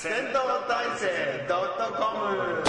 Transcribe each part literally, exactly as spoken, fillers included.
戦闘体制 .com。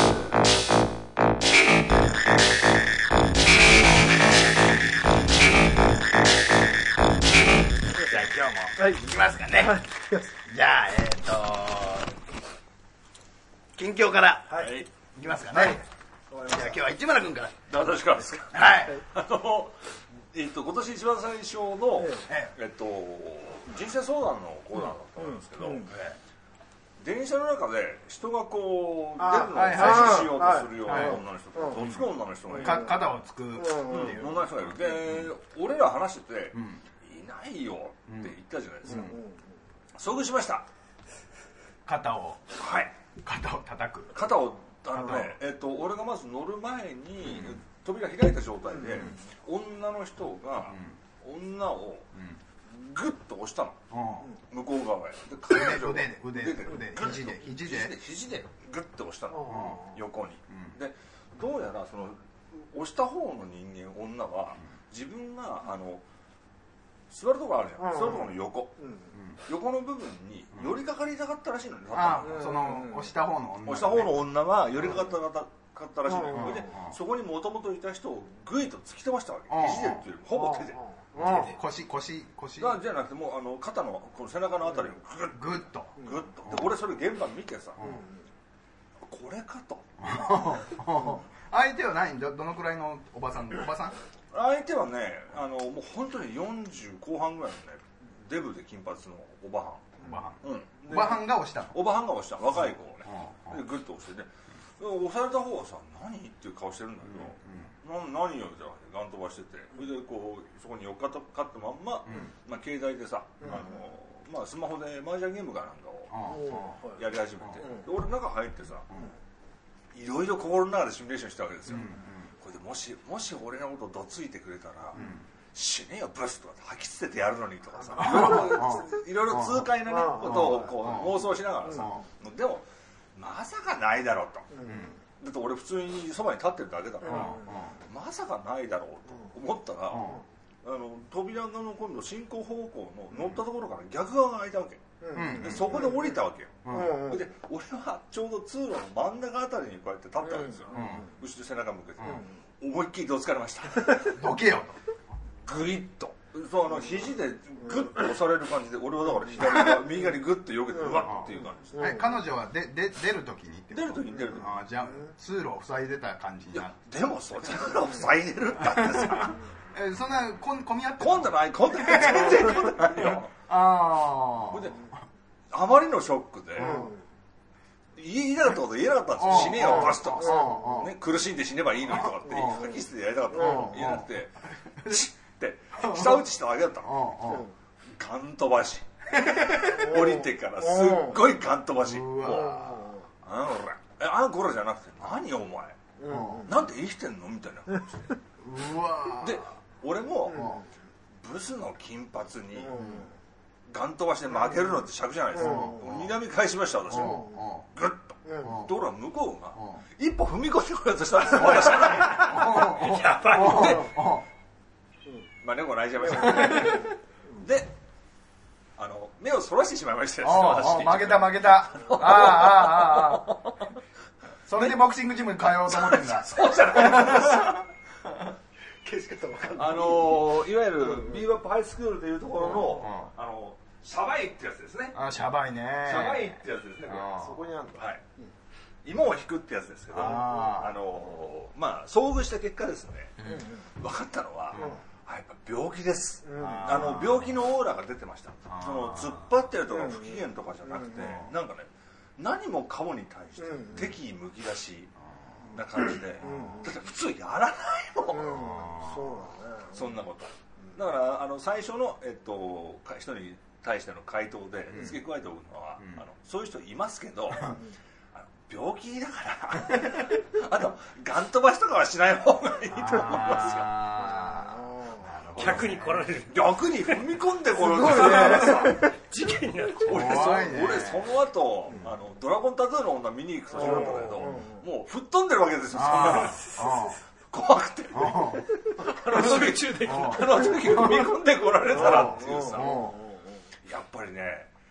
じゃあ今日も、はい、いきますかね、はい、じゃあえっ、ー、と近況から、はい、いきますかね、はい、じゃあ今日は市村君から。 私からですか。 はい、 あのえっと、今年一番最初の、ええっと、人生相談のコーナーだったんですけど、うんうん、電車の中で人がこう出るのを阻止しようとするような女の人とどつく女の人がいる、 肩をつくっていう女の人がいる。で、俺ら話してて、うん、いないよって言ったじゃないですか、うんうん、遭遇しました。 肩を、 はい、 肩を叩く、 肩をあのね、えっと、俺がまず乗る前に、うん、扉開いた状態で、うん、女の人が、うん、女をグッと押したの、うん、向こう側へ。で彼女腕で腕で腕で肘で肘で肘でグッと押したの、うん、横に、うん、でどうやらその押した方の人間女は、うん、自分があの座るところあるじゃん、うん、座るところの横、うん、横の部分に寄りかかりたかったらしいのね、うん、 あその押した方の女、ね、 押した方の女は寄りかかったかったかったらしいのよ、うん、でそこにもともといた人をグイと突き飛ばしたわけ、肘でっていうよりほぼ手で、 腰腰腰がじゃなくてもうあの肩のこの背中のあたりをグッグッとグッとで俺それ現場見てさ、うん、これかと相手は何 ど, どのくらいのおばさんおばさん相手はねあのもう本当によんじゅう後半ぐらいのねデブで金髪のおばはんおばはん、うん、おばはんが押したのおばはんが押した若い子をね、うん、でグッと押してね押された方はさ何っていう顔してるんだけど、うんうん、な何よみたいなガン飛ばしててそれでこうそこに寄っかかったまんま、うんまあ、携帯でさ、うんあのまあ、スマホで麻雀ゲームかなんかをやり始めて、うん、俺中入ってさ、うん、いろいろ心の中でシミュレーションしたわけですよ、うんうん、これでもしもし俺のことをどついてくれたら、うん、死ねよブスとか吐き捨ててやるのにとかさいろいろ痛快な、ね、ことをこう妄想しながらさ、うん、でもまさかないだろうと、うん、だって俺普通にそばに立ってるだけだから、うん、まさかないだろうと思ったら、うん、あの扉側の今度進行方向の乗ったところから逆側が開いたわけ、うん、でそこで降りたわけよ、うん、で俺はちょうど通路の真ん中あたりにこうやって立ったわけですよ、うん、後ろ背中向けて、うん、思いっきりどつかれましたどけよとグイッとそうあの肘でグッと押される感じで俺はだから左側右側にグッと避けてうわっっていう感じです、 うん、彼女はでで出る時に出る時に出る時にあじゃあ通路を塞いでた感じになる。 いやでもそう通路を塞いでるんだってさえそんなこ混み合って混んでない混んでない全然混んでないよああであまりのショックで、うん、言いたかったこと言えなかったんですよ死ねよバスとかさ、ね、苦しんで死ねばいいのにとかって吐き捨てでやりたかったの言えなくてって下打ちしただけだったのガン飛ばし降りてからすっごいガン飛ばしうわあんこれあんこれじゃなくて何お前なんで生きてんのみたいな感じでうわで俺もブスの金髪にガン飛ばして負けるのって尺じゃないですか睨み返しました私もグッとところが向こうが一歩踏み込んでこようとしたんですよ私やばいでまあ猫泣いちゃいましたであの目をそらしてしまいましたよ負けた負けたあああああそれでボクシングジムに通おうと思ってんだそうじゃない消し方わかんないあのいわゆるビーバップハイスクールでいうところのあのシャバいってやつですねあシャバいねシャバいってやつですねそこにあるんだはい芋を引くってやつですけどあのまあ遭遇した結果ですね分かったのはやっぱ病気です、うん、あの病気のオーラが出てましたその突っ張ってるとか不機嫌とかじゃなくて、うん、なんかね何もかもに対して敵意むき出しな感じで、うん、だって普通やらないもん、うん、そうだねそんなことだからあの最初の、えっと、人に対しての回答で付け加えておくのは、うん、あのそういう人いますけど病気だからあとガン飛ばしとかはしない方がいいと思いますよ逆に来られる逆に踏み込んでこられる事件になる俺 そ, 俺その後、うん、あのドラゴンタトゥーの女見に行く年だったんだけど、うん、もう吹っ飛んでるわけですよそんな怖くてあの時中であの時踏み込んでこられたらっていうさやっぱりね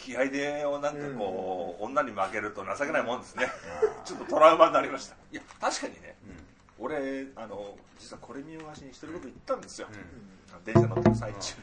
気合でなんかこう、うん、女に負けると情けないもんですねちょっとトラウマになりました。いや確かにね、うん、俺あの実はこれ見よがしにしてること言ったんですよ、うん、電車乗ってる最中に、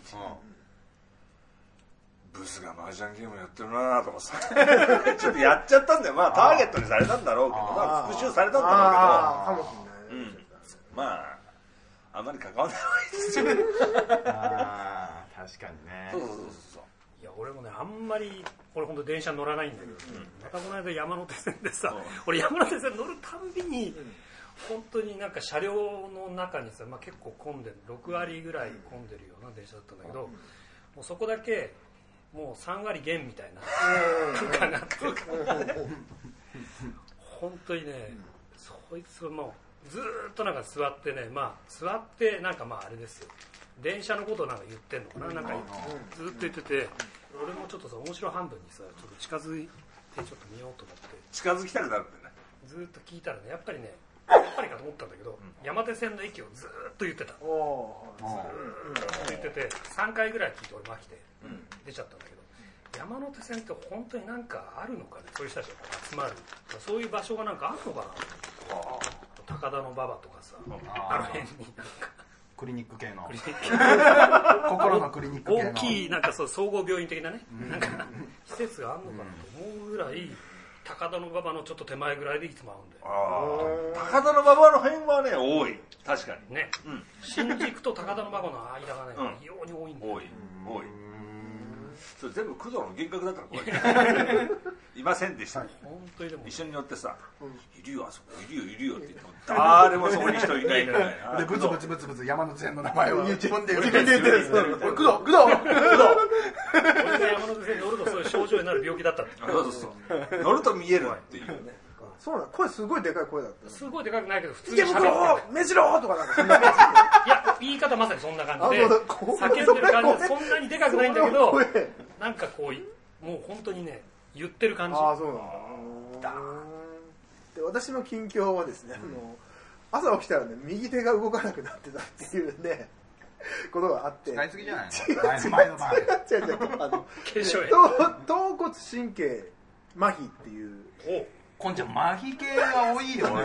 うん、ブスが麻雀ゲームやってるなとかさちょっとやっちゃったんだよ。まあターゲットにされたんだろうけど、まあ、復讐されたんだろうけど、かもしれない、うん、まああんまり関わらないですよあ確かにね。 そうそうそうそう。 いや俺もねあんまり俺本当電車乗らないんだけど、うん、またこの間山手線でさ、うん、俺山手線乗るたんびに、うん、本当になんか車両の中にさ、まあ、結構混んでるろくわりぐらい混んでるような電車だったんだけど、もうそこだけもうさんわり減みたいな空間があって本当にね、そいつはもうずーっとなんか座ってね、まあ座ってなんかまああれですよ、電車のことをなんか言ってんのかな、なんかずっと言ってて、俺もちょっとさ面白半分にさちょっと近づいてちょっと見ようと思って近づきたくなるんだよね。 ずっと聞いたらね、やっぱりねやっぱりかと思ったんだけど、うん、山手線の駅をずっと言ってた。ずーっと言っててさんかいぐらい聞いて俺まきて出ちゃったんだけど、山手線って本当になんかあるのかね、そういう人たちが集まるそういう場所がなんかあるのかな。高田馬場とかさ、あの辺になんかクリニック系のクリニック心のクリニック系の大きいなんかそう総合病院的なね、うん、なんか施設があるのかなと思うぐらい、高田馬場のちょっと手前ぐらいでいつも会うんだよ。 高田馬場の辺はね多い、確かにね、うん、新宿と高田馬場の間がね、うん、非常に多いんだよ。 多い多い。それ全部工藤の幻覚だったらこれいませんでした、はい、 本当にでも一緒に乗ってさ、うん、いるよあそこいるよいるよって言っても誰もそこに人いないみたいなでブツブツブツブツ山手線の名前を自分で自分で言ってる。 工藤工藤工藤俺が山手線乗るとそういう症状になる病気だったって。 そうそうそう乗ると見えるっていうね。 そうなの、声すごいでかい声だった。 すごいでかくないけど普通に喋ってる。目白とかなんかそんな感じ。いや言い方まさにそんな感じで叫んでる感じでそんなにでかくないんだけど、なんかこうもう本当にね言ってる感じ。 ああそうなんだ。で私の近況はですね、あの朝起きたらね右手が動かなくなってたっていうねことがあって。 使いすぎじゃないの？前の晩。違う違うあの頭骨神経麻痺っていう。 こんちゃん麻痺系が多いよね。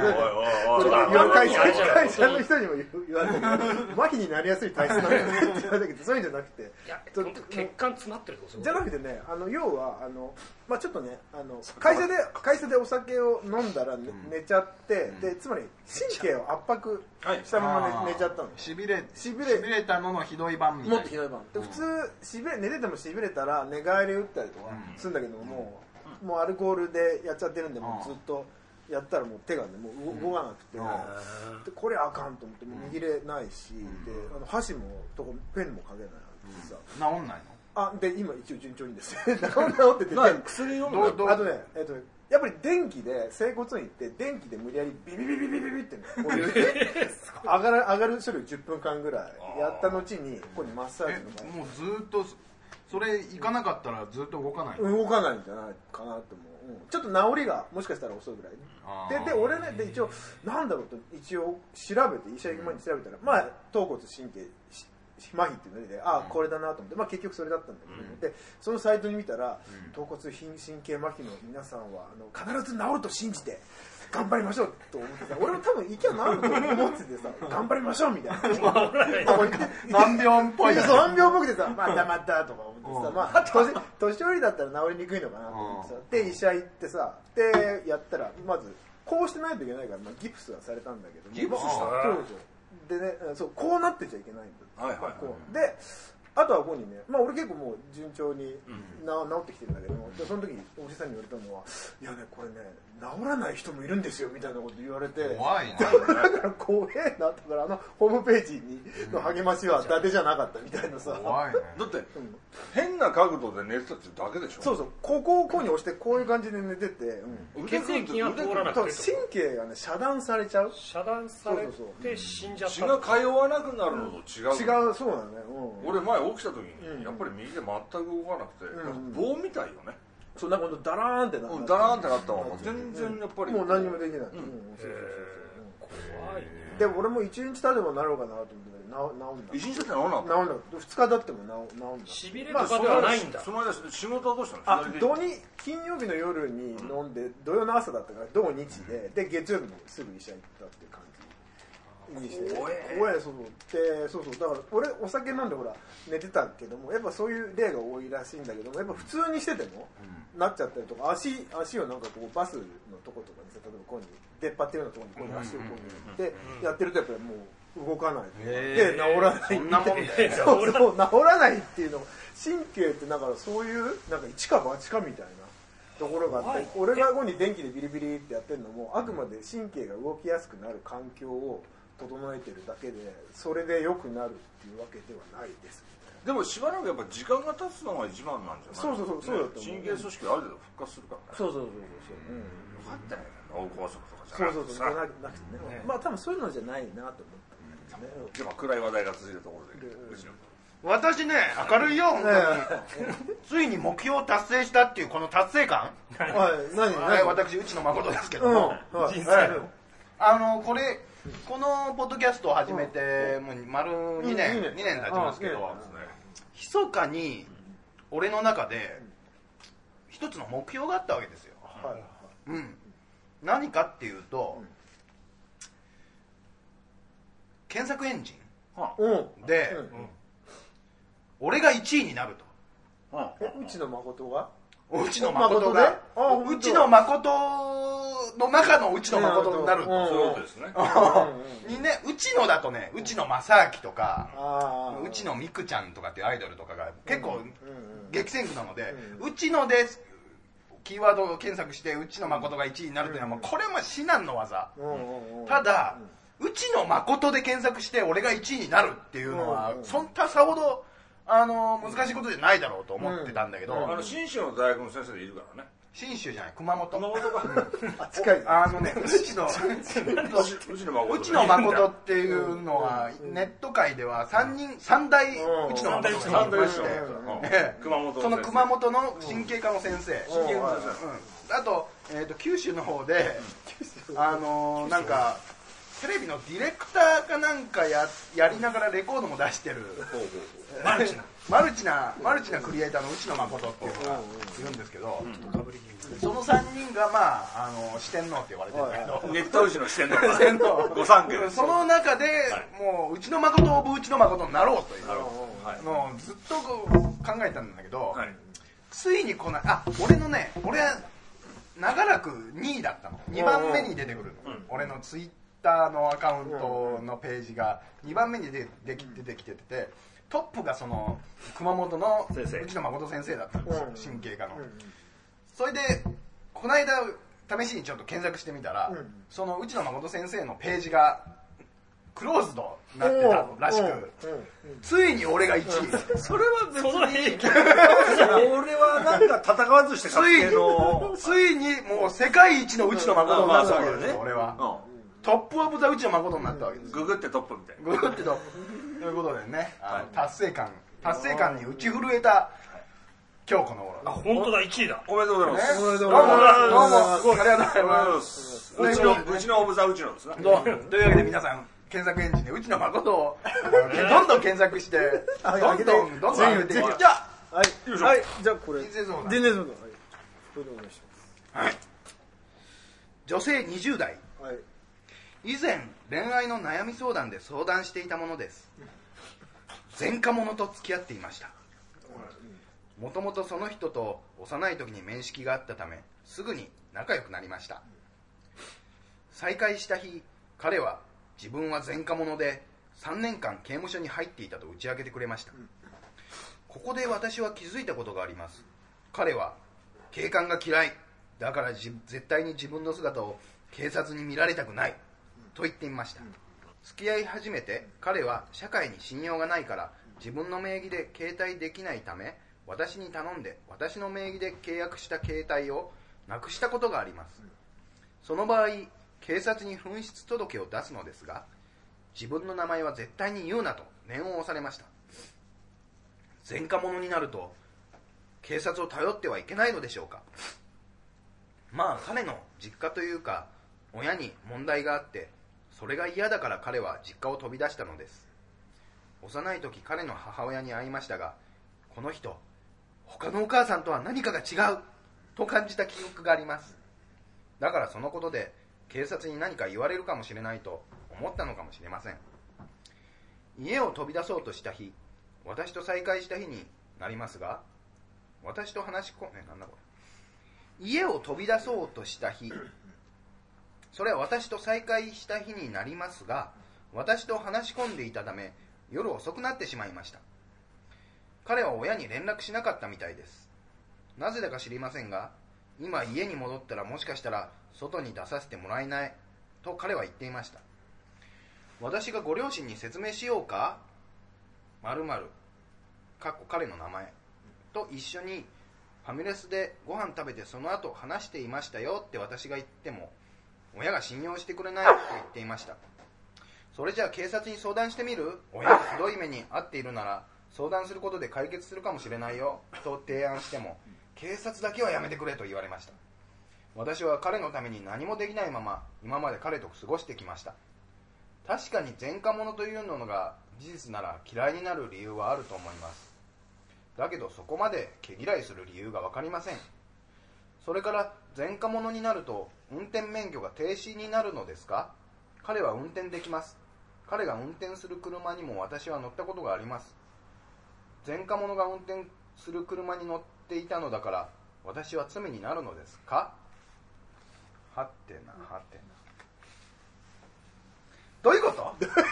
会社の人にも言われたけど麻痺になりやすい体質なんだよねって言われたけど、そういうんじゃなくて、 いや血管詰まってるとじゃなくてね、あの要はあのまあちょっとねあの会社で会社でお酒を飲んだら寝ちゃってでつまり神経を圧迫したまま寝ちゃったの。 しびれしびれたののひどい版みたいな。 もっとひどい版。で普通しびれ寝ててもしびれたら寝返り打ったりとかするんだけども。もうアルコールでやっちゃってるんで、もうずっとやったらもう手がねもう動かなくて、でこれあかんと思って握れないし、であの箸もとこペンもかけないしさ、 治んないの？ あで今一応順調にですね治ってて薬飲むあとねえっとやっぱり電気で整骨院行って電気で無理やりビビビビビビビってねこういう上がる上がる処理をじゅっぷんかんぐらいやった後にここにマッサージの前もうずっとそれ行かなかったらずっと動かない、 動かないんじゃないかなと思う、うん、ちょっと治りがもしかしたら遅いぐらいでで俺ねで一応なんだろうと一応調べて医者行く前に調べたら、うん、まあ頭骨神経麻痺っていうので、ああこれだなと思って、まあ結局それだったんだけど、ね、うん、でそのサイトに見たら、うん、頭骨神経麻痺の皆さんはあの必ず治ると信じて頑張りましょうと思ってさ、俺も多分行きゃなると思っててさ、頑張りましょうみたいな難病っぽいそう難病っぽくてさ、またまたとか思ってさ、まあ年年寄りだったら治りにくいのかなと思ってさ、で医者行ってさ、でやったらまずこうしてないといけないから、まあ、ギプスはされたんだけど、 ギプスしたそうそうでね、そうこうなってちゃいけないんだ、 はいはいはい、 こうであとはここにね、まあ俺結構もう順調にな、うん、治ってきてるんだけども、でその時におじさんに言われたのは、いやねこれね治らない人もいるんですよみたいなこと言われて、 怖いなだから怖えな、だからあのホームページにの励ましは伊達じゃなかったみたいなさ、 怖いね。 だって、うん、変な角度で寝てたってだけでしょ。 そうそう、ここをこうに押してこういう感じで寝てて、 うん、血液が通らなくて神経がね遮断されちゃう、 遮断されて死んじゃった。 血が通わなくなるのと違う、うん、 違う、そうだね、うん、 俺前起きた時に、うん、やっぱり右で全く動かなくて、うん、棒みたいよね。 そうなんかダラーンってなった、 うん、ダラーンってなったわ、全然やっぱりもう何もできない、うん、 怖いね。 でも俺も一日経てばなろうかなと思ってんだ。 一日経って治んなかった。 治んなかった。ふつか経っても治んだ。 しびれとかではないんだ。 その間仕事はどうしたの？ あ、土日金曜日の夜に飲んで、土曜の朝だったから土日で、で月曜日にすぐ医者行ったっていう感じ。にしておえそうそうでそうそうだから俺お酒飲んでほら寝てたけどもやっぱそういう例が多いらしいんだけどもやっぱ普通にしてても、うん、なっちゃったりとか足足をなんかこうバスのとことかにさ例えばこうに出っ張ってるようなところにこう足をこうにってやってるとやっぱりもう動かないで治らないそんなもんでそうそう治らないっていうの神経ってだからそういうなんか一か八かみたいなところがあって俺が後に電気でビリビリってやってるのもあくまで神経が動きやすくなる環境を整えてるだけでそれで良くなるっていうわけではないですでもしばらくやっぱ時間が経つのが一番なんじゃない？ そうそうそうそうだと思う。 神経組織がある程度復活するからね。 そうそうそうそう、うん、 よかったね脳梗塞とかじゃなくてそうそうそうなくてね、ね、まあ多分そういうのじゃないなと思ったんですね、うん、 今暗い話題が続いたところで、うん、 私ね明るいよ、うん、ついに目標を達成したっていうこの達成感はい何何私うちの誠ですけども、うんはい、人生のあのこれこのポッドキャストを始めてもう丸にねん、うん、にねん経ちますけど密かに俺の中で一つの目標があったわけですよ、はいうん、何かっていうと、うん、検索エンジンで、うんうん、俺がいちいになると、 うん、うちの誠がうちの誠がうちの誠の中のうちの誠になるとそういうことですねにねうちのだとねうちの正明とかうちのみくちゃんとかっていうアイドルとかが結構激戦区なのでうちのでキーワードを検索してうちの誠がいちいになるというのはもうこれも至難の技ただうちの誠で検索して俺がいちいになるっていうのはそんなさほどあの難しいことじゃないだろうと思ってたんだけど、うんうん、 あの信州の大学の先生でいるからね信州じゃない熊本熊本が近いあのねうちのうちの誠うちの誠っていうのはネット界では三人三大うちの誠がいまして熊本その熊本の神経科の先生神経科の先生あとえっと九州の方であのなんかテレビのディレクターかなんか や, やりながらレコードも出してるマルチなマルチなマルチなクリエイターの内野誠っていうのがいるんですけど、うん、そのさんにんがまああの四天王って言われてるんだけどネット宇治の四天王御三家その中で、はい、もう内野誠オブ内野誠になろうというのをずっとこう考えたんだけど、はい、ついにこのあ俺のね俺は長らくにいだったのにばんめに出てくるの、うん、俺のツイッターのアカウントのページがにばんめに出てきててトップがその熊本の内野誠先生だったんですよ神経科のそれでこの間試しにちょっと検索してみたらその内野誠先生のページがクローズドになってたらしくついに俺がいちいそれは別に俺はなんか戦わずしてついについにもう世界一の内野誠になったわけですよ俺はトップオブザ内野誠になったわけです。 ググってトップみたいな。ググってトップ。ということでね、はい、達成感、達成感に打ち震えた今日この頃。 あ、本当だ、いちいだ。 おめでとうございます。 ね、おめでとうございます。どうも、どうも、すごい。ありがとうございます。 うちの、うちのオブザウチのですね。 というわけで皆さん、検索エンジンでうちの誠をどんどん検索して、どんどん、どんどん上げていって。じゃあ、 はい、はい、じゃあこれ。 人生相談。 人生相談。はい。これでお願いします。はい。 女性にじゅう代。 はい。 以前恋愛の悩み相談で相談していたものです。前科者と付き合っていました。もともとその人と幼い時に面識があったためすぐに仲良くなりました。再会した日彼は自分は前科者でさんねんかん刑務所に入っていたと打ち明けてくれました。ここで私は気づいたことがあります。彼は警官が嫌いだから絶対に自分の姿を警察に見られたくないと言っていました。付き合い始めて彼は社会に信用がないから自分の名義で携帯できないため私に頼んで私の名義で契約した携帯をなくしたことがあります。その場合警察に紛失届を出すのですが自分の名前は絶対に言うなと念を押されました。前科者になると警察を頼ってはいけないのでしょうか。まあ彼の実家というか親に問題があってそれが嫌だから彼は実家を飛び出したのです。 幼い時彼の母親に会いましたが、この人他のお母さんとは何かが違うと感じた記憶があります。だからそのことで警察に何か言われるかもしれないと思ったのかもしれません。家を飛び出そうとした日、私と再会した日になりますが、私と話し込んで、なんだこれ。家を飛び出そうとした日、それは私と再会した日になりますが、私と話し込んでいたため、夜遅くなってしまいました。彼は親に連絡しなかったみたいです。なぜだか知りませんが、今家に戻ったらもしかしたら外に出させてもらえないと彼は言っていました。私がご両親に説明しようか、〇〇、かっこ彼の名前と一緒にファミレスでご飯食べてその後話していましたよって私が言っても、親が信用してくれないと言っていました。それじゃあ警察に相談してみる？親がひどい目に遭っているなら相談することで解決するかもしれないよと提案しても、警察だけはやめてくれと言われました。私は彼のために何もできないまま今まで彼と過ごしてきました。確かに前科者というのが事実なら嫌いになる理由はあると思います。だけどそこまで毛嫌いする理由が分かりません。それから前科者になると運転免許が停止になるのですか？彼は運転できます。彼が運転する車にも私は乗ったことがあります。前科者が運転する車に乗っていたのだから私は罪になるのですか？はってなはってな。どういうこと？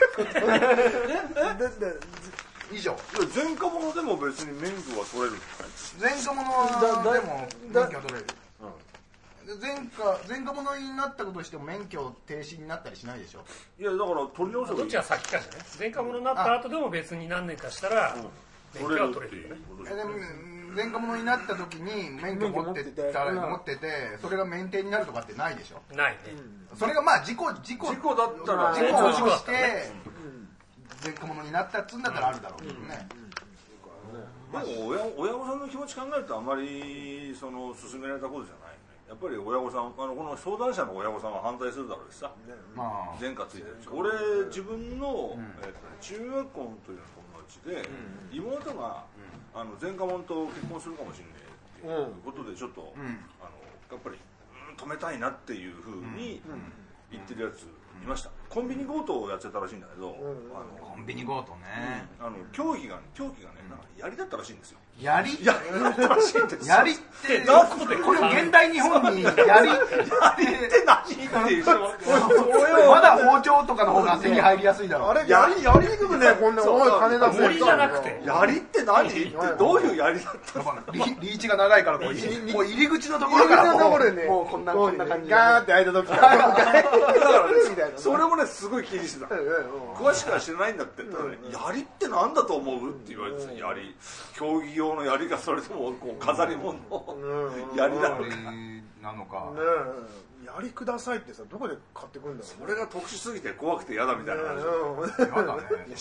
以上。 前科者でも別に免許は取れるんです前科者でも免許取れる。前科前科者になったことしても免許停止になったりしないでしょ。 いやだから取り直せばいい。 どっちが先かじゃね。前科者になった後でも別に何年かしたら免許は取れるよね。 でも前科者になった時に免許持ってたら持ってて、それが免停になるとかってないでしょ。 ないね。 それがまあ事故事故事故だったら事故を起こして前科者になったっつうんだったらあるだろうけどね。 でも親親御さんの気持ち考えるとあんまりその進められたことじゃない。やっぱり親御さん、あのこの相談者の親御さんは反対するだろうしさ、まあ、前科ついてるし、俺自分の、うんえー、と中学校の時の友達で、うん、妹が、うん、あの前科者と結婚するかもしれないっていうことでちょっと、うん、あのやっぱり、うん、止めたいなっていうふうに言ってるやついました。コンビニ強盗をやってたらしいんだけど、 あのコンビニ強盗ね、 あの競技が競技がね、なんか槍だったらしいんですよ。 槍？ 槍だったらしいんですよ。 槍ってこれ現代日本に槍槍って何っていうまだ包丁とかの方が手に入りやすいだろう。 あれ槍やりにくくね、こんなおい金出せ。 森じゃなくて槍って何ってどういう槍だったの？ リーチが長いからこうもう入り口のところからもうこんなこんな感じガーって開いた時からそれもねすごい気にしてた。詳しくは知らないんだって言ったらね、槍って何だと思うって言われてた。槍競技用の槍かそれともこう飾り物の槍なのかなのか。 槍くださいってさどこで買ってくるんだろう。 それが特殊すぎて怖くて嫌だみたいな話。 嫌だね。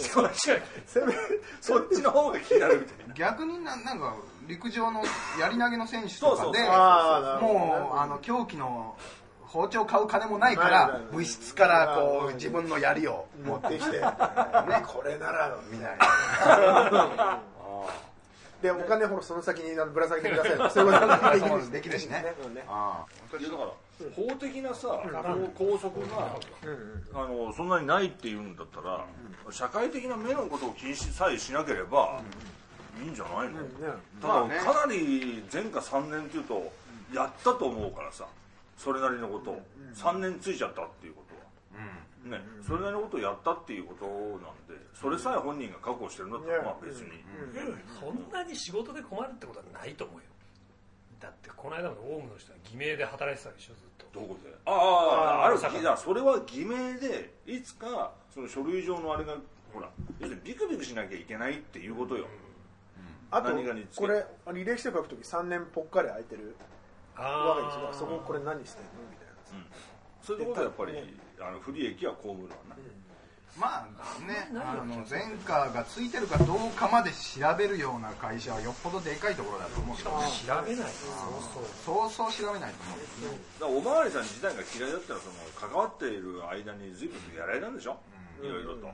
そっちの方が気になるみたいな。 逆にななんか陸上の槍投げの選手とかでもうあの凶器の包丁買う金もないから部室からこう自分の槍を持ってきてねこれならみたいな。 でお金ほらその先にぶら下げてください。そういうことできるしね。 ああ。だから法的なさ拘束があのそんなにないっていうんだったら社会的な目のことを気にさえしなければいいんじゃないの。ただかなり前科さんねんっていうとやったと思うからさ。それなりのことをさんねんついちゃったっていうことは、うんね、それなりのことをやったっていうことなんでそれさえ本人が覚悟してるんだったらまあ別に、 うんうん、そんなに仕事で困るってことはないと思うよ。だってこの間のオウムの人は偽名で働いてたでしょずっと。 どこであああるいやそれは偽名でいつかその書類上のあれがほら要するにビクビクしなきゃいけないっていうことよ、 うん、あとこれ履歴書書くときさんねんぽっかり空いてるわけですよ。そここれ何してんのみたいな、うん、 そういうところでやっぱり、ね、あの不利益は被るわな、うん、 まあねあの前科がついてるかどうかまで調べるような会社はよっぽどでかいところだと思うけど、ね、 調べないそうそうそう調べないと思う、 うん、だからおまわりさん自体が嫌いだったらその関わっている間に随分やられたんでしょ、うん、いろいろと、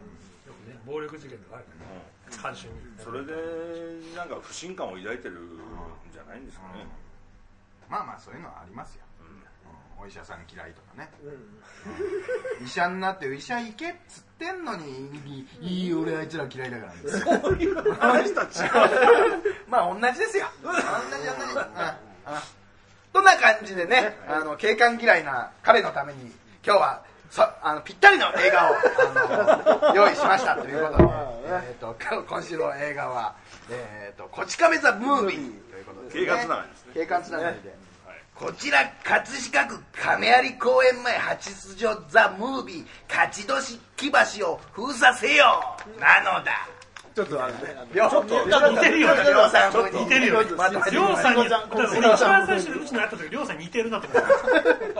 暴力事件とかあるね、監修に。 それでなんか不信感を抱いてるんじゃないんですかね。 まあまあそういうのはありますよ、お医者さん嫌いとかね、医者になって医者行けっつってんのに、いい俺あいつら嫌いだからね。 そういう話と違う。 まあ同じですよ、同じ同じ。どんな感じでね、あの警官嫌いな彼のために今日はそあのぴったりの映画をあの用意しましたということで、えー、と今週の映画は、えー、とこち亀ザ・ムービーということで、ね、 警官つながりですね。 警官つながりで、こちら葛飾区亀有公園前八出所ザ・ムービー勝ち年木橋を封鎖せよなのだ。 ちょっとあのね、 ちょっと似てるよね。りょうさん風に似てるよね。りょうさんに、俺一番最初にうちの会った時、りょうさん似てるなと思った。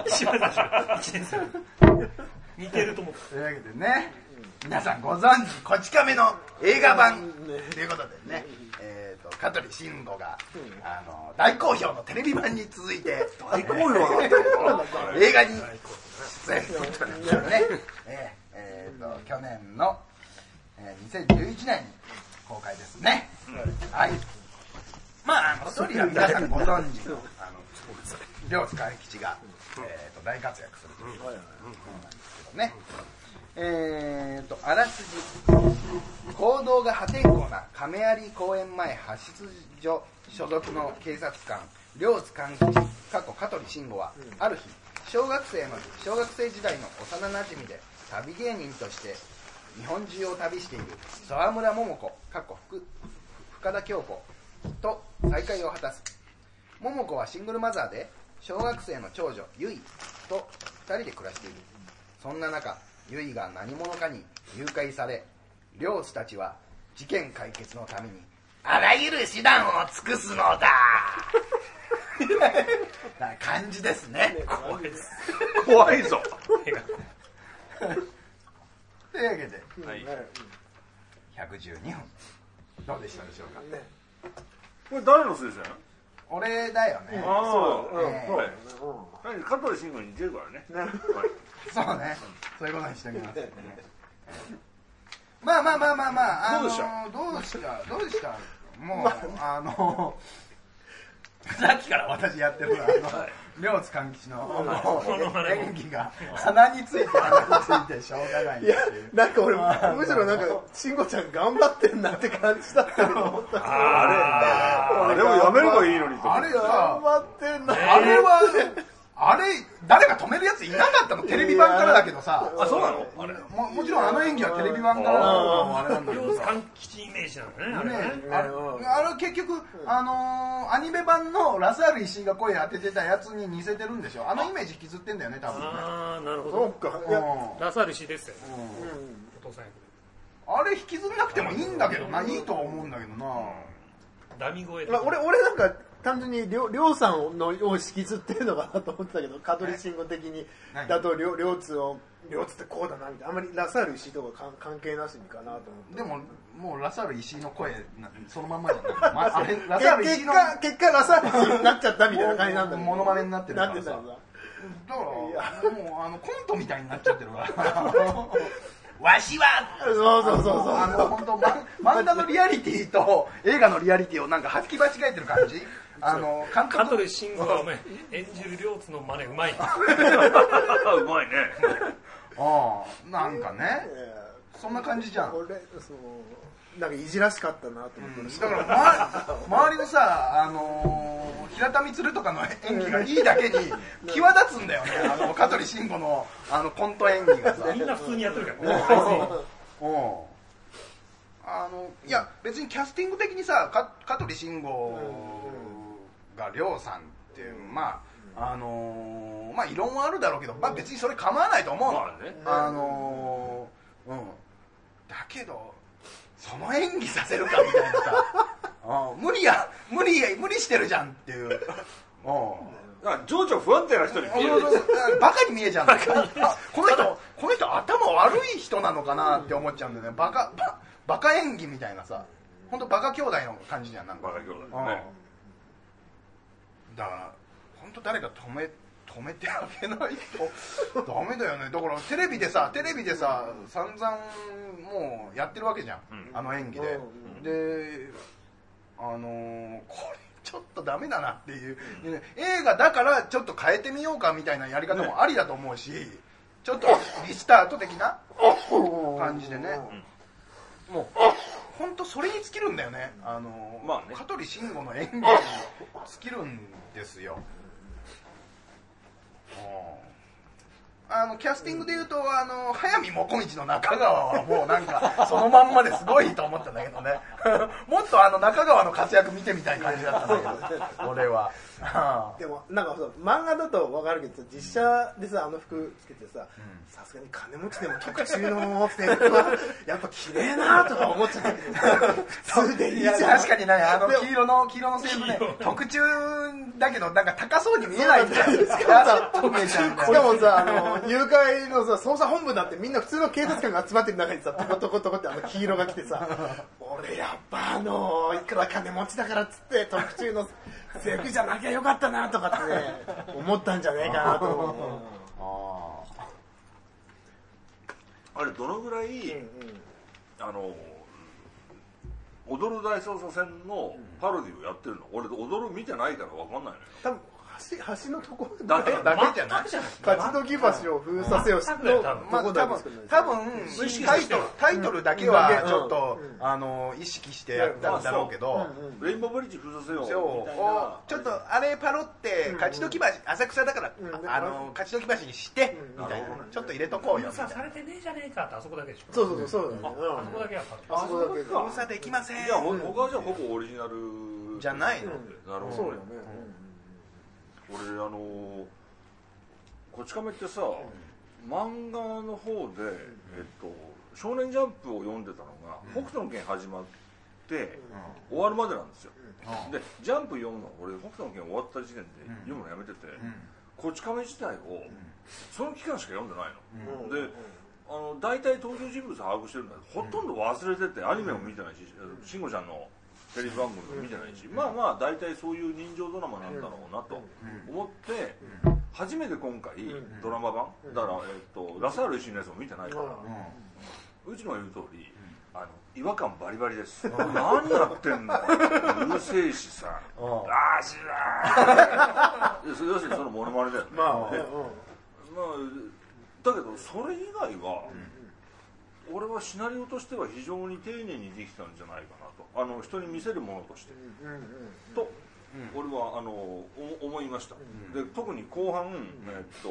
一番最初、一年生。似てると思った。 というわけでね、皆さんご存知、こち亀の映画版ということでね、えっと、香取慎吾が、あの、大好評のテレビ版に続いて、大好評映画に出演ということなんですよね。えっと、去年のにせんじゅういちねんに公開ですね。はい。まあ、あのストーリーは皆さんご存知の、あの、両津勘吉が、えー、と大活躍するということなんですけどね。えーと、あらすじ。行動が破天荒な亀有公園前派出所所属の警察官、両津勘吉、過去香取慎吾は、ある日、小学生の、小学生時代の幼なじみで、旅芸人として、日本中を旅している沢村桃子、過去深田恭子と再会を果たす。桃子はシングルマザーで小学生の長女ゆいとふたりで暮らしている。そんな中、ゆいが何者かに誘拐され、両津たちは事件解決のためにあらゆる手段を尽くすのだ。な感じですね。 怖いです。 怖いぞ。 というわけで、 はい、 ひゃくじゅうにふんどうでしたでしょうか、ね、 これ誰のせいですよね。 俺だよね。 ああ、 そう、ね、 はい、香取慎吾に似てるからね。ね、はい、 そうね、そういうことにしておきます、ね、まあまあまあまあまあ、あのー、どうでしたどうでしたもう、あのさっきから私やってるあの両津勘吉の演技が鼻について鼻についてしょうがないっていう。いや、 なんか俺むしろなんか慎吾ちゃん頑張ってんなって感じだったけど思った。 あれ、あれもやめればいいのにと。 あれ頑張ってんな。 あれはあれ誰か止めるやついなかったの？テレビ版からだけどさ。 あ、そうなの？あれも, もちろんあの演技はテレビ版からのあれなんだけどさ。 勘吉イメージなのね。あれね。 あれ、あれ結局あのー、アニメ版のラサール石井が声当ててたやつに似せてるんでしょ。あのイメージ引きずってんだよね多分ね。 ああ、なるほど。 そうか。いや、 ラサール石井ですよ。お父さん役で。 あれ引きずんなくてもいいんだけどな、いいとは思うんだけどな。 ダミ声。 俺俺なんか。単純にりょうさんのを引きずってるのかなと思ってたけど、香取慎吾的にだとりょうつをりょうつってこうだなみたいな、あんまりラサール石井とか関係なしにかなと思って。 でももうラサール石井の声そのまんまじゃない。まあ、あれラサール石井の結果結果ラサール石井になっちゃったみたいな感じなんだけど。 モノマネになってるからさ。だからもうあのコントみたいになっちゃってるから。わしはそうそうそうそう、 あの本当漫画のリアリティと映画のリアリティをなんかはき間違えてる感じ。あの監督香取慎吾は演じる両津の真似うまい。 うまいね。 ああ、なんかね、そんな感じじゃん。 俺そうなんかいじらしかったなと思って、 うん、だから周りのさ、あのー、平田充とかの演技がいいだけに際立つんだよね。あの香取慎吾のあのコント演技がさ。 みんな普通にやってるからね。 あのいや別にキャスティング的にさ、香取慎吾が亮さんってまああのー、まあ異論はあるだろうけど、まあ別にそれ構わないと思うの。まあね、あのー、うんだけどその演技させるかみたいなさ無理や無理や無理してるじゃんっていう。 情緒不安定な人に見える。 バカに見えちゃうんだけど、この人この人頭悪い人なのかなって思っちゃうんだよね。バカババカ演技みたいなさ、本当バカ兄弟の感じじゃん。なんかバカ兄弟ね。 だから本当誰か止め止めてあげないとダメだよね。だからテレビでさテレビでさ散々もうやってるわけじゃん、うん、あの演技で、うん、であのー、これちょっとダメだなっていう、うん、映画だからちょっと変えてみようかみたいなやり方もありだと思うし、ね、ちょっとリスタート的な感じでね、うん、もう本当それに尽きるんだよね、あのーまあね、香取慎吾の演技に尽きるんですよ。あのキャスティングでいうとあの速水もこみちの中川はもうなんかそのまんまですごいと思ったんだけどねもっとあの中川の活躍見てみたい感じだったんだけど俺はでもなんかそう漫画だと分かるけど実写でさあの服つけてささすがに金持ちでも特注の制服はやっぱ綺麗なとか思っちゃったけど普通でいいじゃん。 確かにねあの黄色の黄色の制服ね特注だけどなんか高そうに見えないんだよ。しかもさあの誘拐のさ捜査本部だってみんな普通の警察官が集まってる中にさトコトコトコってあの黄色が来てさ俺やっぱあのいくら金持ちだからっつって特注の制服じゃなきゃよかったなとかってね思ったんじゃねえかなと思う、ね、 あれどのぐらい、うんうん、あの踊る大捜査線のパロディをやってるの、俺踊る見てないから分かんないのよ。 多分橋, 橋のところだけだけじゃない勝どき橋を封鎖せよの多分多分タイトルタイトルだけはちょっと、うん、あの意識してやったんだろうけど、 うん、レインボーブリッジ封鎖せよみたいなちょっとあれパロって勝どき橋浅草だから、うん、あの勝どき橋にしてみたいなちょっと入れとこうよ。 封鎖されてねえじゃねえかってあそこだけでしょ。 そうそうそうそうだね。 あそこだけやった。 あそこだけ封鎖できません。 いや他はじゃあほぼオリジナルじゃないの。 なるほどね。俺あのー、こち亀ってさ、うん、漫画の方で、えっと、少年ジャンプを読んでたのが、うん、北斗の拳始まって、うん、終わるまでなんですよ、うん、でジャンプ読むの俺北斗の拳終わった時点で読むのやめてて、うん、こち亀自体を、うん、その期間しか読んでないの、うん、であの大体登場人物把握してるんだけどほとんど忘れててアニメも見てないし慎吾ちゃんのテレビ番組も見てないし、まあまあ大体そういう人情ドラマなんだろうなと思って初めて今回ドラマ版だから、えっと、ラサール石井のやつも見てないから、うちの言う通りあの違和感バリバリです何やってんのうるせえしさあーしらー要するにそのモノマネだよね、まあまあ、だけどそれ以外は俺はシナリオとしては非常に丁寧にできたんじゃないかなとあの人に見せるものとして、うんうんうん、と、うん、俺はあの思いました、うん、で特に後半、うん、えっと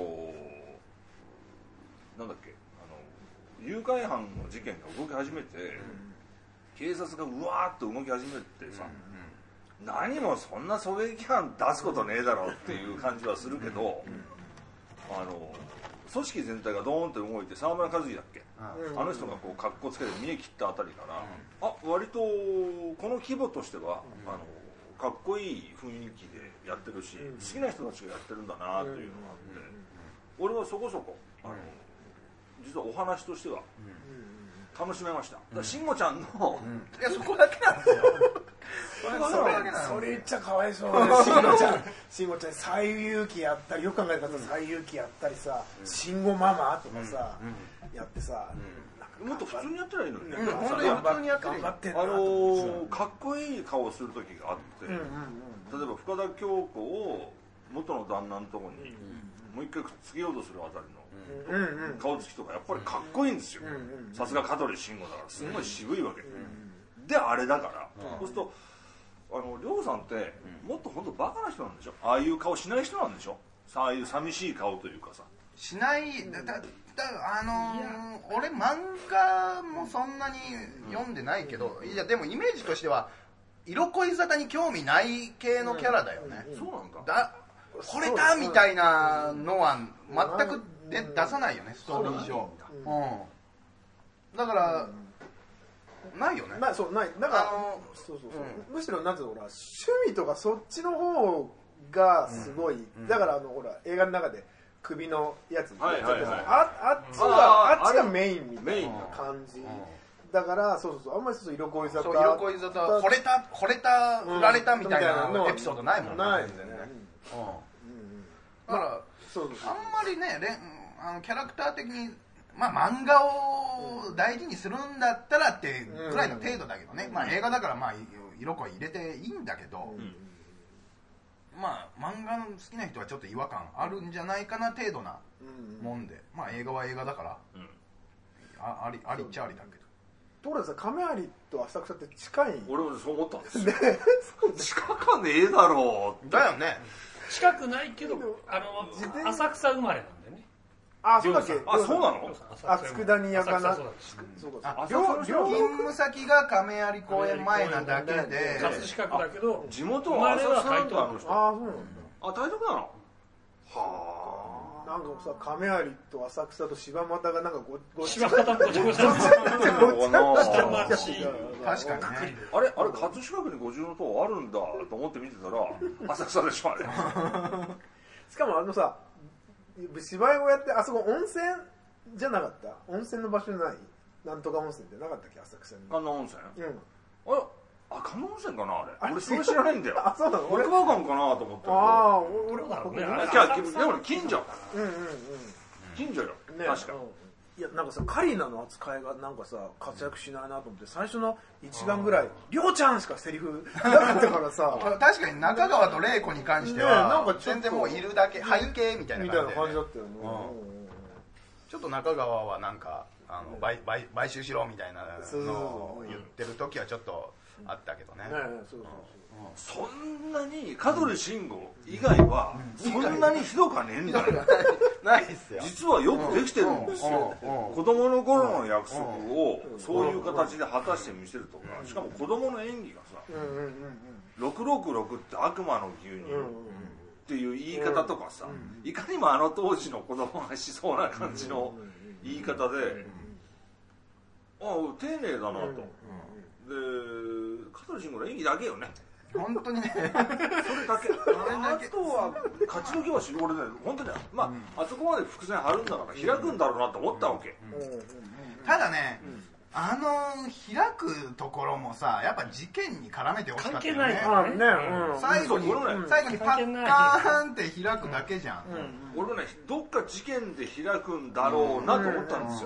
なんだっけあの誘拐犯の事件が動き始めて、うん、警察がうわーっと動き始めてさ、うんうん、何もそんな狙撃犯出すことねえだろうっていう感じはするけど、うんうん、あの組織全体がドーンと動いて沢村一樹だっけ、うん、あの人がこう格好つけて見え切ったあたりから、うん、あ割とこの規模としては、うん、あのかっこいい雰囲気でやってるし、うん、好きな人たちがやってるんだなというのがあって、うん、俺はそこそこあの、うん、実はお話としては、うん、楽しめました。だから慎吾ちゃんの、 うん、いやそこだけなんですよそれ, それ言っちゃかわいそうね慎吾ちゃん慎吾ちゃん西遊記やったりよく考えたら西遊記やったりさ慎吾ママとかさ、うん、やってさ、 うん、もっと普通にやったらいいのにね、うん、 本当に普通にやって頑張ってんなあのー、かっこいい顔をする時があって、うんうんうん、例えば深田恭子を元の旦那のとこに、うん、もう一回くっつけようとするあたりの、うん、顔つきとかやっぱりかっこいいんですよ、さすが香取慎吾だからすごい渋いわけ、うん、であれだから、うん、そうするとあの亮さんってもっと本当バカな人なんでしょ、ああいう顔しない人なんでしょ、ああいう寂しい顔というかさしないだだだあのー、俺漫画もそんなに読んでないけど、うん、いやでもイメージとしては色恋沙汰に興味ない系のキャラだよね、 うんうん、そうなんだだ惚れたみたいなのは全くで出さないよねストーリー上、うん、だから、うんないよね。 まあそうない。なんかあのそうそうそう、うん、むしろなんていうのほら趣味とかそっちの方がすごい、うん、だからあのほら映画の中で首のやつ、はいはいはい、あ, あっちがあっちがメインみたいな感じ。だからそうそうそうあんまりそう色恋沙汰色恋沙汰惚れた惚れた振られたみたいなエピソードないもんね。 ない全然ね。 だからそうそうあんまりねれんあのキャラクター的にまあ漫画を大事にするんだったらっていうぐらいの程度だけどね、まあ映画だからまあ色恋入れていいんだけど、うん、まあ漫画の好きな人はちょっと違和感あるんじゃないかな程度なもんで、まあ映画は映画だから、うん、あ, ありありっちゃありだけど。 ところでさ、亀有と浅草って近い。 俺もそう思ったんですよ。近かねえだろう。 だよね。 近くないけど、あの浅草生まれなんでね。 あ、そうだっけ。 あ、そうなの？ あ、佃煮屋かな。 そうか。勤務先が亀有公園前なだけで、 葛飾区だけど、 地元は浅草なんだ。あ、 そうなんだ。 あ、台東なの？はあ。 なんかさ、亀有と浅草と柴又がなんかごご柴又もごちゃごちゃごちゃごちゃごちゃ確かにね。 あれあれ葛飾区に五重塔あるんだと思って見てたら浅草でしょあれ。 しかもあのさ、芝居小屋ってあそこ温泉じゃなかった？温泉の場所ない？なんとか温泉ってなかったっけ浅草に？ あの温泉？ うん。 あれあ、観音温泉かなあれ。俺それ知らないんだよ。 あ、そうなの？ 俺奥歯館かなと思って。 ああ、俺だろうね。 じゃあでも近所。 うんうんうん。 近所よ。 ね、 確か。 いやなんかさカリーナの扱いがなんかさ活躍しないなと思って最初のいちわぐらいりょうちゃんしかセリフなかったからさ確かに中川と玲子に関しては、ね、なんか全然もういるだけ背景みたいな感じで、ね、みたいな感じだったよね、うん、 ちょっと中川はなんかあの 買, 買, 買収しろみたいなのを言ってる時はちょっとあったけどね、 ね、そうそうそうそんなに香取慎吾以外はそんなにひどかねえんだよ。 ないっすよ。 実はよくできてるんですよ。子供の頃の約束をそういう形で果たしてみせるとか、しかも子供の演技がさ、ろくろくろくって悪魔の牛乳っていう言い方とかさ、いかにもあの当時の子供がしそうな感じの言い方で、ああ丁寧だなと。で、香取慎吾の演技だけよね。 本当にねそれだけあとは勝ち抜きはし俺ね本当にまあ、うん、あそこまで伏線張るんだから開くんだろうなと思ったわけ、うんうんうん、 ただね、うん、あの開くところもさやっぱ事件に絡めてほしかったよね。 関係ない、 ね、うん、最後に、うん、最後にパッカーンって開くだけじゃん、うんうん、俺ねどっか事件で開くんだろうなと思ったんですよ。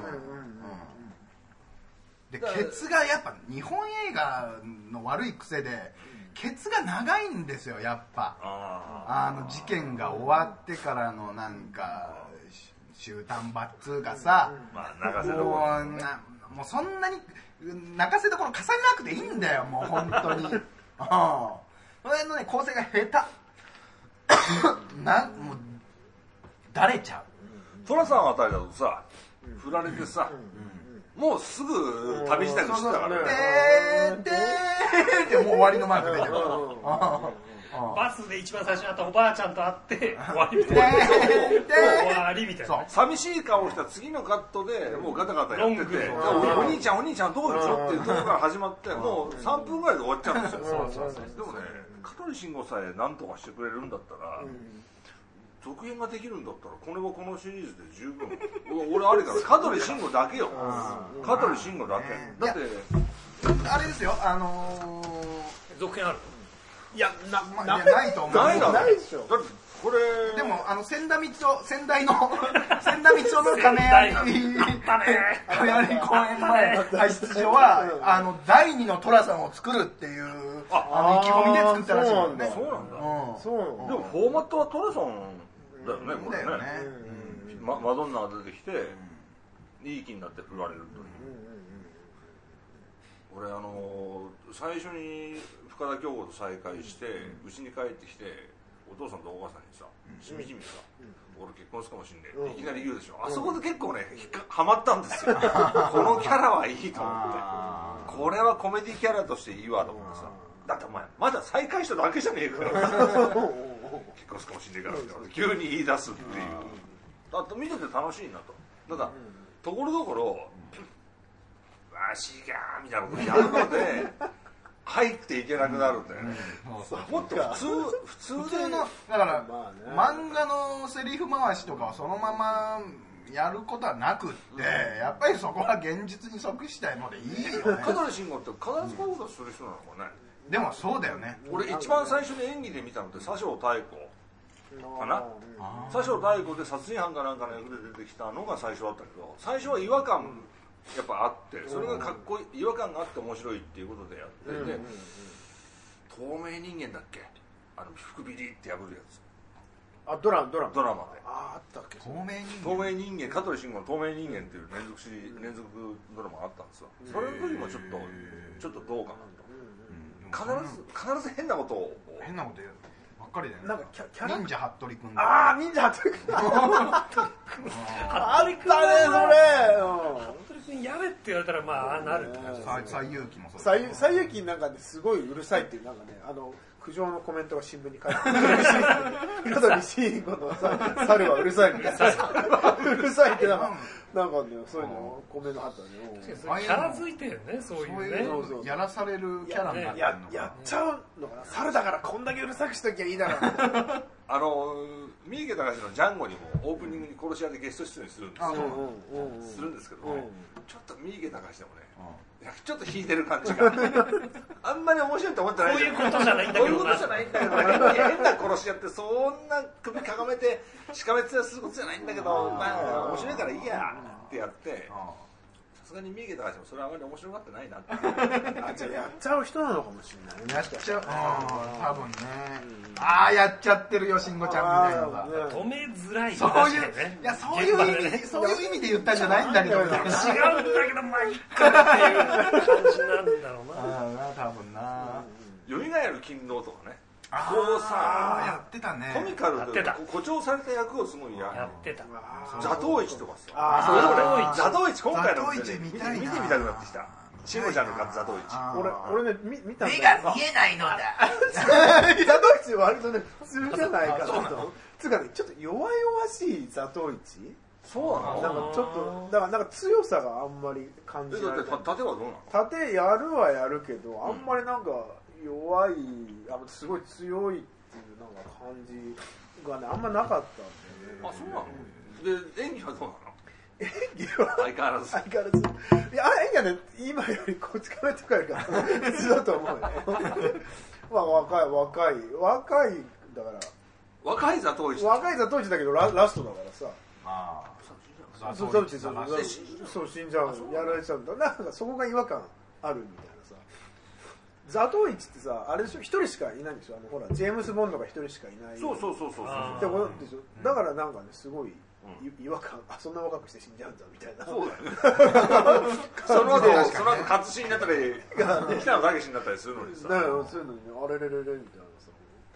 でケツがやっぱ日本映画の悪い癖でケツが長いんですよやっぱ。あの事件が終わってからのなんか終端バッツがさ、 まあ、泣かせどころもうなもうそんなに泣かせどころ重ねなくていいんだよもう本当に。うん。それのね構成が下手。なもうだれちゃう。 寅さんあたりだとさ振られてさ。もうすぐ旅支度してたからね。 でーでーってもう終わりのマーク出てる。 バスで一番最初に会ったおばあちゃんと会って終わりみたいな。終わりみたいな。 寂しい顔した次のカットでもうガタガタやってて、お兄ちゃんお兄ちゃんどうよっていうところから始まってもうさんぷんぐらいで終わっちゃうんですよ。でもね、香取慎吾さえ何とかしてくれるんだったら。続編ができるんだったらこれはこのシリーズで十分俺あれから香取慎吾だけよ。香取慎吾だけだってあれですよあのー、続編ある？ いや な, な, な, ないと思う。 ないだろないでしょ。 だってこれでもあの千田光夫先代の千田光夫の亀有亀有公園前派出所はあの第二の寅さんを作るっていうあの意気込みで作ったらしいもんね。 そうなんだ。 そうなんだ。 でもフォーマットは寅さんだよねこれね。マドンナが出てきていい気になって振られるという。俺あの最初に深田恭子と再会してうちに帰ってきてお父さんとお母さんにさしみじみさ俺結婚するかもしんねえっていきなり言うでしょ。あそこで結構ねハマったんですよ。このキャラはいいと思ってこれはコメディキャラとしていいわと思ってさ。だってお前まだ再会しただけじゃねえから結婚するかもしんねえからって急に言い出すっていうだって見てて楽しいなと。ただところどころわしがみたいなことやるので入っていけなくなるんだよね。もっと普通普通普通のだから、まあね、漫画のセリフ回しとかはそのままやることはなくって、うん、やっぱりそこは現実に即したいのでいいよね。 香取慎吾って必ずこういうことする人なのかね。 でもそうだよね。 俺一番最初に演技で見たのって佐生妙子かな。最初第五で殺人犯かなんかの役で出てきたのが最初だったけど、最初は違和感やっぱあって、それがかっこいい、違和感があって面白いっていうことでやってて、透明人間だっけ、あの服ビリって破るやつ。 あ、ドラマドラマドラマで。 ああったっけ。 透明人透明人間、香取慎吾の透明人間っていう連続シリ連続ドラマがあったんですよ。それの時もちょっとちょっとどうかなと。必ず必ず変なことを変なこと言うばっかりだよね。 なんかキャキャラ忍者服部君。 ああ、忍者服部君。あったね、それ。 服部君やれって言われたらまあああなるって感じです。 西遊記もそう。 西遊記なんかねすごいうるさいっていうなんかねあの苦情のコメントが新聞に書いてある。香取慎吾のさ猿はうるさいみたいな。うるさいってなんかなんかねそういうのコメントあったね。 キャラ付いてるね、そういうね。 そうそうやらされるキャラになってるのかな。 やっちゃうのかな。猿だからこんだけうるさくしときゃいいだろう。 あの三池崇史のジャンゴにもオープニングに殺し屋でゲスト出演するんですよ。するんですけど、ちょっと三池崇史でもね、ちょっと引いてる感じがあんまり面白いと思ってない。 こういうことじゃないんだけどな。 こういうことじゃないんだけど、変な殺し屋ってそんな首かがめてしかめつやすることじゃないんだけど、まあ面白いからいいやってやって。さすがに三池崇史もそれはあまり面白がってないなって。 あ、じゃあやっちゃう人なのかもしれないね。 やっちゃう。多分ね。ああやっちゃってるよ慎吾ちゃんみたいなのが。 止めづらい。 そういういやそういう意味そういう意味で言ったんじゃないんだけど。違うんだけどまあいっかっていう感じなんだろうな。 ああ多分な。 よみがえる勤労とかね。こうささやってたね。 コミカルで誇張された役をすごいややってた。 座頭市とかさ。 ああ、 座頭市今回の座頭市見たいな。 見てみたくなってきた。慎吾ちゃんの座頭市。 俺俺ね見見たんだ。 目が見えないのだ。 座頭市は割とね普通じゃないかなと。つうかねちょっと弱々しい座頭市。 そうなの。 なんかちょっとだからなんか強さがあんまり感じられない。 盾はどうなの？ 盾やるはやるけどあんまりなんか弱いあすごい強いっていうなんか感じがねあんまなかったんで。 あ、そうなの。で演技はどうなの？ 演技は相変わらず。 相変わらず。いや演技はね今よりこっちからとかよりか普通だと思うよね。まあ若い若い若いだから。 若い座頭市。 若い座頭市だけど ラ, ラストだからさ。 ああ。 座頭市そうそう死んじゃうやられちゃうんだ。なんかそこが違和感あるみたいなさ。座頭市ってさあれでしょ一人しかいないんですよ。あのほらジェームスボンドが一人しかいない。 そうそうそうそうそう。 ってことでしょ。だからなんかねすごい違和感あそんな若くして死んじゃうんだみたいな。 そうだよね。その後その後活死になったり北野武になったりするのにさ。 だよそういうのにあれれれれみたいなさ。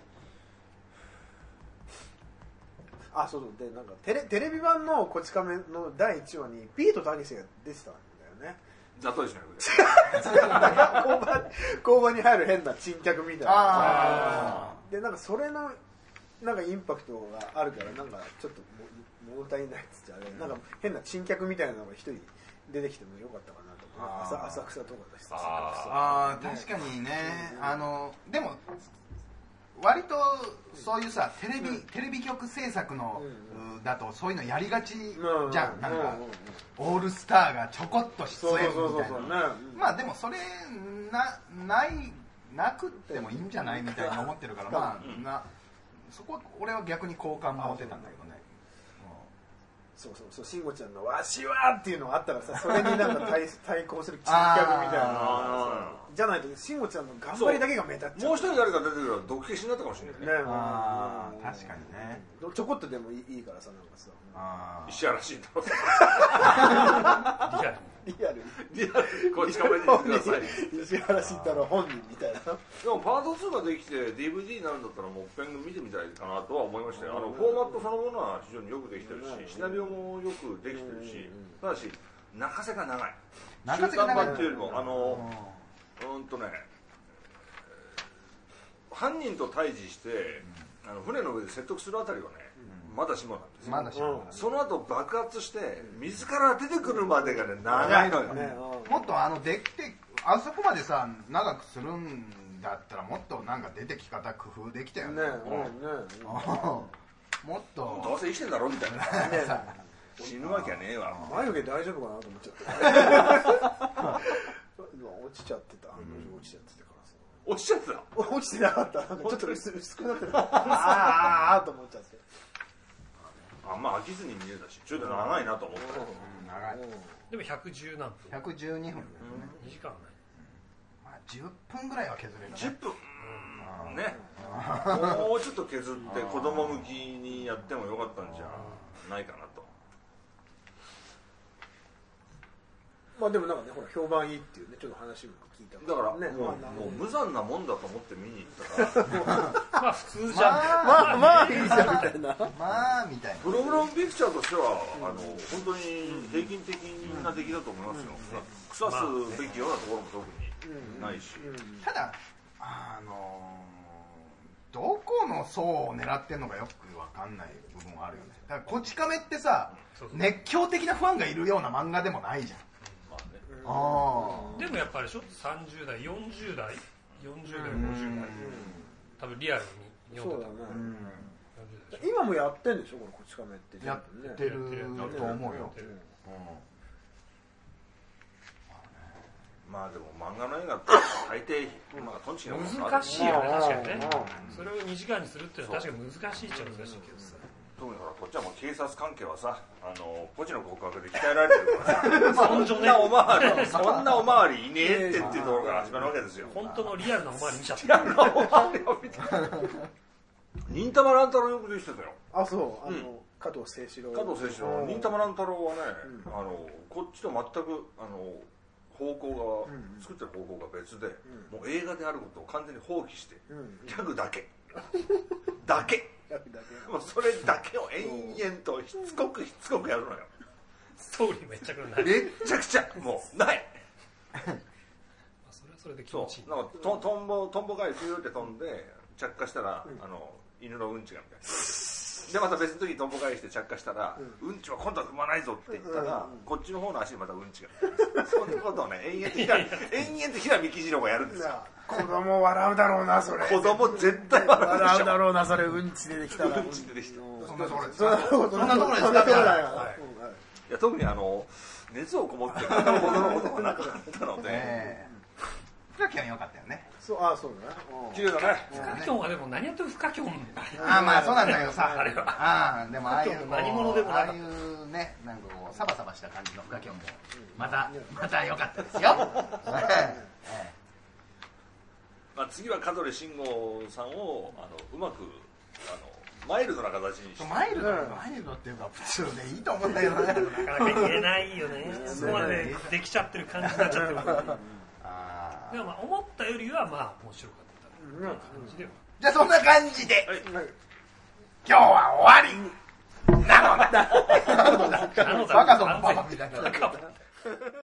あそうそうでなんかテレテレビ版のこち亀のだいいちわにビートたけしが出てたんだよね。 座頭市の役で。 交番交番に入る変な珍客みたいな。でなんかそれのなんかインパクトがあるからなんかちょっと物足りないっつってあれなんか変な珍客みたいなのが一人出てきてもよかったかなと思う。浅草とかだしさ。 ああ確かにね。あのでも割とそういうさテレビ、うん、テレビ局制作の、うん、だとそういうのやりがちじゃん、うん、なんか、うん、オールスターがちょこっと出演みたいな。まあでもそれなないなくってもいいんじゃないみたいに思ってるからまあなそこ俺は逆に好感持てたんだけどね。 そうそうそう慎吾ちゃんのわしはっていうのがあったからさそれになんか 対, 対抗する珍客みたいなじゃないと慎吾ちゃんの頑張りだけが目立っちゃう。 もう一人誰か出てくると毒消しになったかもしれないね。 ああ確かにね。 ちょこっとでもいいからさなんかさ石原慎太郎さんリアルリアルこっちかめてください。 石原慎太郎本人みたいな。 でもパートツーができて ディーブイディー になるんだったらもう一遍見てみたいかなとは思いましたよ。あのフォーマットそのものは非常によくできてるしシナリオもよくできてるしただし泣かせが長い。 泣かせが長いっていうよりもあのうんとね犯人と対峙してあの船の上で説得するあたりはねまだしもなんですよ。 まだしも。 その後爆発して水から出てくるまでがね長いのよ。 もっとあのできてあそこまでさ長くするんだったらもっとなんか出てき方工夫できたよね。もっとどうせ生きてんだろみたいな。死ぬわけはねえわ。 眉毛大丈夫かなと思っちゃって。落ちちゃってた。落ちちゃってたからさ。 落ちちゃってた。 落ちてなかった。なんかちょっと薄薄くなってた。あーあーあーと思っちゃって。 あんま飽きずに見れたし、ちょっと長いなと思った。 長い。 でもひゃくじゅう何分。 ひゃくじゅうにふんですね。 にじかんはない。 まあじゅっぷんぐらいは削れるね。 じゅっぷん。ね。もうちょっと削って子供向きにやってもよかったんじゃないかなと。 まあでもなんかね、ほら評判いいっていうね、ちょっと話も聞いただからね、 もう、もう無残なもんだと思って見に行ったらまあ普通じゃん。 まあまあいいじゃんみたいな。 まあみたいな。 プログラムピクチャーとしてはあの本当に平均的な出来だと思いますよ。腐すべきようなところも特にないし。 ただあのどこの層を狙ってんのかよくわかんない部分はあるよね。だからこち亀ってさ、熱狂的なファンがいるような漫画でもないじゃん。あでもやっぱりでしょ、さんじゅうだいよんじゅうだいよんじゅうだいごじゅうだい多分リアルに読んでた。 そうだね。今もやってんでしょ、このこち亀って。 やってると思うよ。 まあでも漫画の映画って大抵まあトンチキなもの難しいよね、確かにね。それをにじかんにするっていうのは確かに難しいっちゃ難しいけどさ。 特にほらこっちはもう警察関係はさ、あのポチの告白で鍛えられてるからさ、そんなおまわりそんなおまわりいねえってっていうところから始まるわけですよ。 本当のリアルなおまわり見ちゃってリアルなおまわりを見て忍たま乱太郎よくできてたよ。 あ、そう、あの加藤清史郎。 加藤清史郎、忍たま乱太郎はね、あのこっちと全くあの方向が、作ってる方向が別で、もう映画であることを完全に放棄して、ギャグだけだけもうそれだけを延々としつこくしつこくやるのよ。 ストーリーめっちゃくない。 めっちゃくちゃもうないそれはそれで気持ちいい。 なんかトンボトンボがピューって飛んで着火したら、あの犬のうんちがみたいなでまた別の時にトンボ返して着火したら、うん、ちは今度は踏まないぞって言ったら、こっちの方の足にまたうんちがそんなことをね延々と平延々と平見次郎がやるんですよ。 子供笑うだろうなそれ。 子供絶対笑うでしょ。 笑うだろうなそれ。うんち出てきたら。 うんち出てきた。 そんなところですそんなところです。そんなところです。 いや特にあの熱をこもって語るほどのことがなかったので。 深きょん良かったよね。 そう、あ、そうだね。 綺麗だね。 深きょんはでも何やっても深きょん。 あ、まあそうなんだけどさ。 あれは。 ああ、でもああいう何者でもなかった。 ああいうね、なんかこうサバサバした感じの深きょんもまたまた良かったですよ。 まあ次は香取慎吾さんをあのうまくあのマイルドな形にして。 マイルド、マイルドっていうか普通でいいと思うんだけどね。 なかなか言えないよね。そこまでできちゃってる感じになっちゃってる。でもまあ思ったよりはまあ面白かった感じでは。 じゃあそんな感じで、はい、今日は終わりなのだ。なのだ。バカとのパパみたいな。